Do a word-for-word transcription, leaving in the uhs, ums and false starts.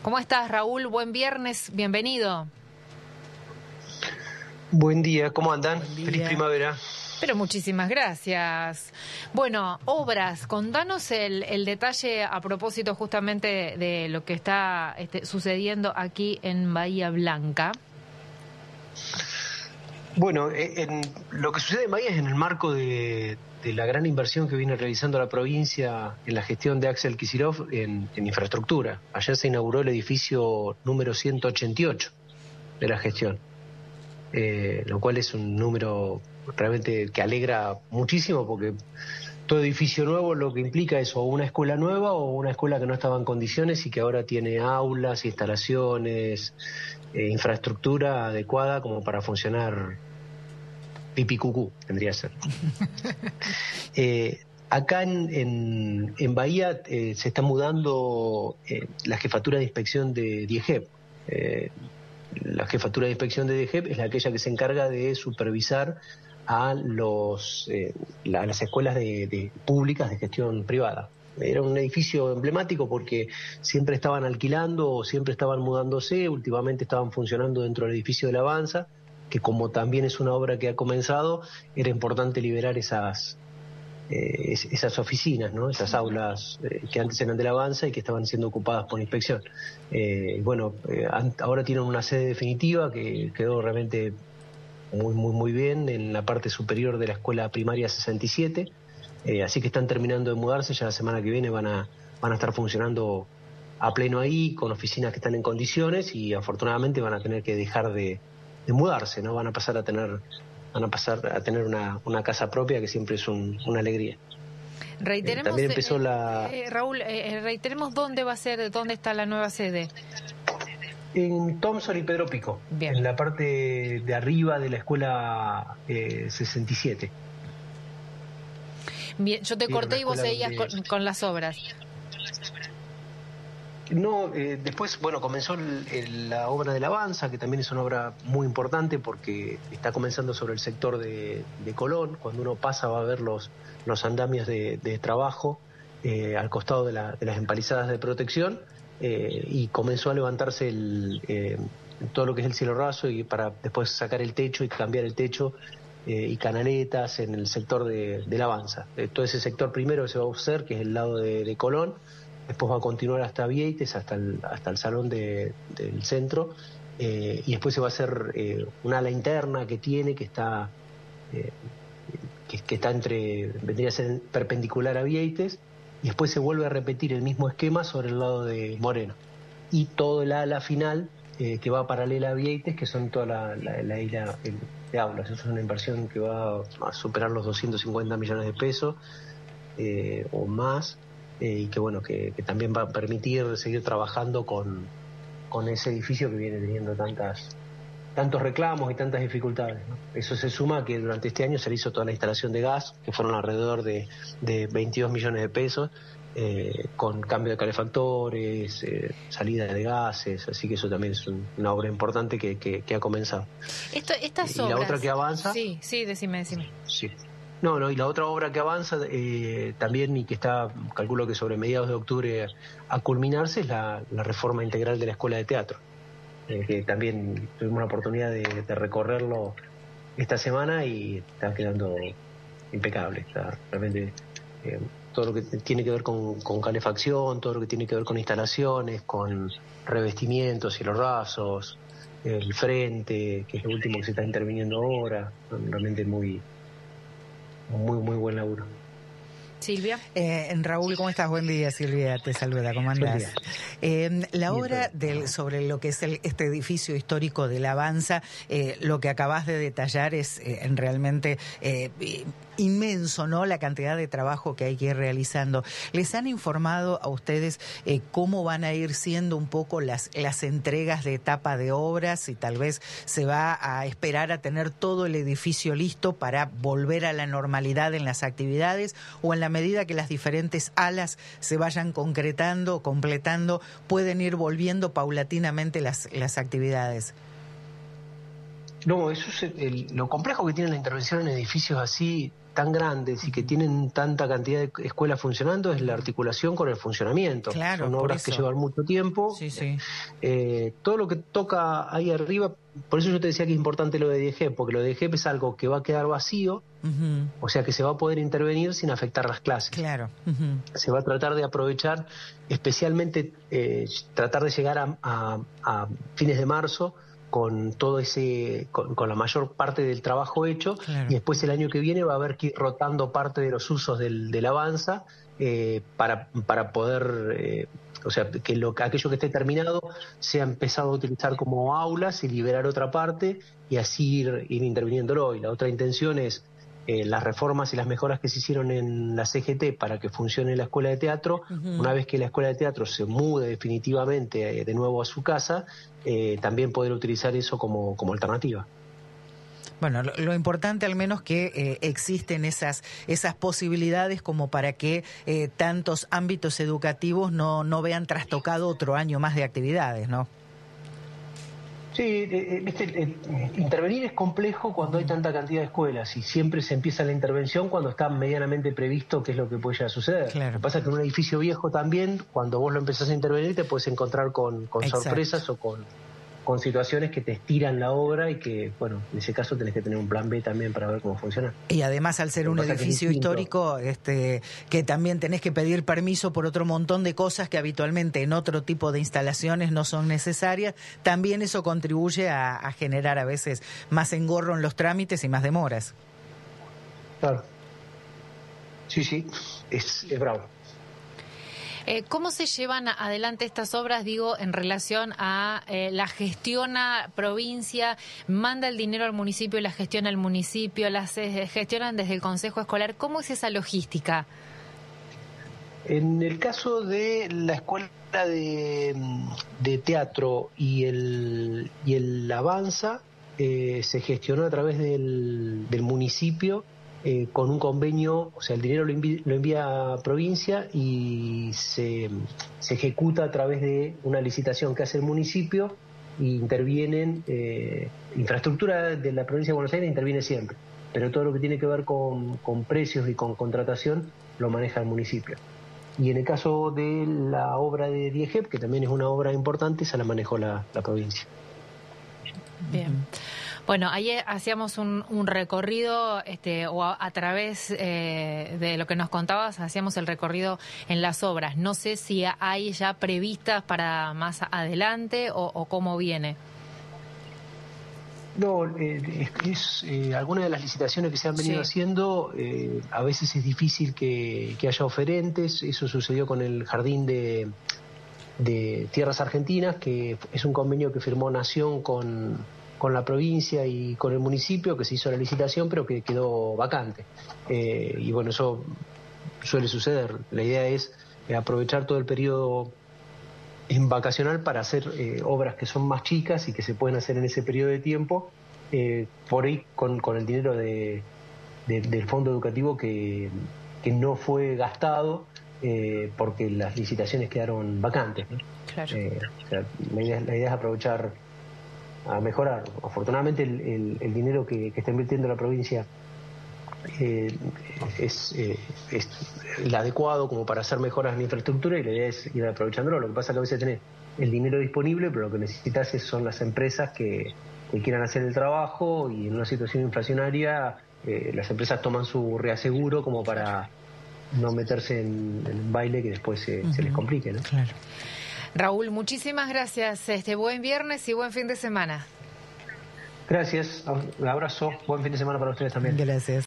¿Cómo estás, Raúl? Buen viernes, bienvenido. Buen día, ¿cómo andan? Buen Feliz día. primavera. Pero muchísimas gracias. Bueno, obras, contanos el, el detalle a propósito justamente de lo que está este, sucediendo aquí en Bahía Blanca. Bueno, en, lo que sucede en Bahía es en el marco de, de la gran inversión que viene realizando la provincia en la gestión de Axel Kicillof en, en infraestructura. Ayer se inauguró el edificio número ciento ochenta y ocho de la gestión, eh, lo cual es un número realmente que alegra muchísimo, porque todo edificio nuevo lo que implica es o una escuela nueva o una escuela que no estaba en condiciones y que ahora tiene aulas, instalaciones, eh, infraestructura adecuada como para funcionar pipi cucú, tendría que ser. eh, acá en, en, en Bahía eh, se está mudando eh, la jefatura de inspección de DIEGEP. Eh, la jefatura de inspección de DIEGEP es la aquella que se encarga de supervisar a los eh, la, las escuelas de, de públicas de gestión privada. Era un edificio emblemático porque siempre estaban alquilando o siempre estaban mudándose, últimamente estaban funcionando dentro del edificio de la Avanza, que como también es una obra que ha comenzado, era importante liberar esas eh, esas oficinas, ¿no? Esas aulas eh, que antes eran de la Avanza y que estaban siendo ocupadas por inspección. Eh, bueno, eh, ahora tienen una sede definitiva que quedó realmente muy, muy, muy bien en la parte superior de la escuela primaria sesenta y siete, eh, así que están terminando de mudarse, ya la semana que viene van a, van a estar funcionando a pleno ahí, con oficinas que están en condiciones, y afortunadamente van a tener que dejar de, de mudarse, ¿no? Van a pasar a tener, van a pasar a tener una, una casa propia, que siempre es un, una alegría. Reiteremos, eh, también empezó eh, la... eh, Raúl, eh, reiteremos dónde va a ser, dónde está la nueva sede. En Thompson y Pedro Pico, Bien. en la parte de arriba de la escuela eh, sesenta y siete. Bien, yo te Sí, corté y vos donde... seguías con, con las obras. No, eh, después, bueno, comenzó el, el, la obra de la Avanza, que también es una obra muy importante porque está comenzando sobre el sector de, de Colón. Cuando uno pasa va a ver los, los andamios de, de trabajo eh, al costado de, la, de las empalizadas de protección, eh, y comenzó a levantarse el, eh, todo lo que es el cielo raso, y para después sacar el techo y cambiar el techo eh, y canaletas en el sector de, de la Avanza. Eh, todo ese sector primero se va a hacer, que es el lado de, de Colón. Después va a continuar hasta Vieites, hasta el, hasta el salón de, del centro, eh, y después se va a hacer eh, un ala interna que tiene, que está eh, que, que está entre, vendría a ser perpendicular a Vieites, y después se vuelve a repetir el mismo esquema sobre el lado de Moreno. Y todo el ala final eh, que va paralela a Vieites, que son toda la, la, la isla de aulas. Eso es una inversión que va a superar los doscientos cincuenta millones de pesos eh, o más. Eh, y que bueno, que, que también va a permitir seguir trabajando con, con ese edificio que viene teniendo tantas tantos reclamos y tantas dificultades, ¿no? Eso se suma a que durante este año se le hizo toda la instalación de gas, que fueron alrededor de, de veintidós millones de pesos, eh, con cambio de calefactores, eh, salida de gases, así que eso también es un, una obra importante que, que, que ha comenzado. Esto, estas y obras... la otra que avanza... Sí, sí, decime, decime. Sí. No, no, y la otra obra que avanza eh, también, y que está, calculo que sobre mediados de octubre a culminarse, es la, la reforma integral de la Escuela de Teatro, eh, que también tuvimos la oportunidad de, de recorrerlo esta semana y está quedando impecable. Está realmente eh, todo lo que tiene que ver con, con calefacción, todo lo que tiene que ver con instalaciones, con revestimientos, cielos rasos, el frente, que es lo último que se está interviniendo ahora, realmente muy... Muy, muy buen laburo. Silvia. Eh, Raúl, ¿cómo estás? Buen día, Silvia, te saluda, ¿cómo andás? Eh, la obra del, sobre lo que es el, este edificio histórico de la Avanza, eh, lo que acabas de detallar es eh, realmente eh, inmenso, ¿no? La cantidad de trabajo que hay que ir realizando. ¿Les han informado a ustedes eh, cómo van a ir siendo un poco las, las entregas de etapa de obras, y tal vez se va a esperar a tener todo el edificio listo para volver a la normalidad en las actividades, o en la medida que las diferentes alas se vayan concretando, completando, pueden ir volviendo paulatinamente las, las actividades? No, eso es el, lo complejo que tiene la intervención en edificios así tan grandes y que tienen tanta cantidad de escuelas funcionando es la articulación con el funcionamiento. Claro, son obras que llevan mucho tiempo. Sí, sí. Eh, todo lo que toca ahí arriba, por eso yo te decía que es importante lo de D G E P, porque lo de D G E P es algo que va a quedar vacío, uh-huh. o sea que se va a poder intervenir sin afectar las clases. Claro. Uh-huh. Se va a tratar de aprovechar, especialmente eh, tratar de llegar a, a, a fines de marzo con todo ese, con, con la mayor parte del trabajo hecho, claro. y después el año que viene va a haber que ir rotando parte de los usos del, del Avanza eh, para, para poder, eh, o sea, que lo, aquello que esté terminado sea empezado a utilizar como aulas y liberar otra parte y así ir, ir interviniéndolo. Y la otra intención es eh, las reformas y las mejoras que se hicieron en la C G T para que funcione la escuela de teatro, uh-huh. una vez que la escuela de teatro se mude definitivamente eh, de nuevo a su casa, eh, también poder utilizar eso como, como alternativa. Bueno, lo, lo importante al menos que eh, existen esas esas posibilidades como para que eh, tantos ámbitos educativos no, no vean trastocado otro año más de actividades, ¿no? Sí, eh, viste, eh, intervenir es complejo cuando hay tanta cantidad de escuelas y siempre se empieza la intervención cuando está medianamente previsto qué es lo que puede llegar a suceder. Claro. Lo que pasa es que en un edificio viejo también, cuando vos lo empezás a intervenir, te puedes encontrar con, con sorpresas o con, con situaciones que te estiran la obra y que, bueno, en ese caso tenés que tener un plan B también para ver cómo funciona. Y además al ser un edificio histórico, este, que también tenés que pedir permiso por otro montón de cosas que habitualmente en otro tipo de instalaciones no son necesarias, también eso contribuye a, a generar a veces más engorro en los trámites y más demoras. Claro. Sí, sí, es, es bravo. Eh, ¿Cómo se llevan adelante estas obras, digo, en relación a eh, la gestiona provincia, manda el dinero al municipio y la gestiona el municipio, las eh, gestionan desde el Consejo Escolar? ¿Cómo es esa logística? En el caso de la escuela de, de teatro y el, y el Avanza, eh, se gestionó a través del, del municipio. Eh, con un convenio, o sea, el dinero lo envía, lo envía a provincia y se, se ejecuta a través de una licitación que hace el municipio e intervienen, eh, infraestructura de la provincia de Buenos Aires interviene siempre, pero todo lo que tiene que ver con, con precios y con contratación lo maneja el municipio. Y en el caso de la obra de D G E P, que también es una obra importante, esa la manejó la, la provincia. Bien. Bueno, ayer hacíamos un, un recorrido, este, o a, a través eh, de lo que nos contabas, hacíamos el recorrido en las obras. No sé si hay ya previstas para más adelante o, o cómo viene. No, eh, es, es eh, algunas de las licitaciones que se han venido sí. haciendo, eh, a veces es difícil que, que haya oferentes. Eso sucedió con el Jardín de, de Tierras Argentinas, que es un convenio que firmó Nación con... con la provincia y con el municipio, que se hizo la licitación pero que quedó vacante, eh, y bueno, eso suele suceder. La idea es eh, aprovechar todo el periodo en vacacional para hacer eh, obras que son más chicas y que se pueden hacer en ese periodo de tiempo, eh, por ahí con, con el dinero de, de, del fondo educativo que, que no fue gastado eh, porque las licitaciones quedaron vacantes, ¿no? Claro. Eh, o sea, la idea, la idea es aprovechar a mejorar. Afortunadamente el, el, el dinero que, que está invirtiendo la provincia eh, es, eh, es el adecuado como para hacer mejoras en la infraestructura y la idea es ir aprovechándolo. Lo que pasa es que a veces tenés el dinero disponible, pero lo que necesitas es, son las empresas que, que quieran hacer el trabajo, y en una situación inflacionaria eh, las empresas toman su reaseguro como para no meterse en, en un baile que después se, uh-huh. se les complique, ¿no? Claro. Raúl, muchísimas gracias. Este buen viernes y buen fin de semana. Gracias, un abrazo, buen fin de semana para ustedes también. Gracias.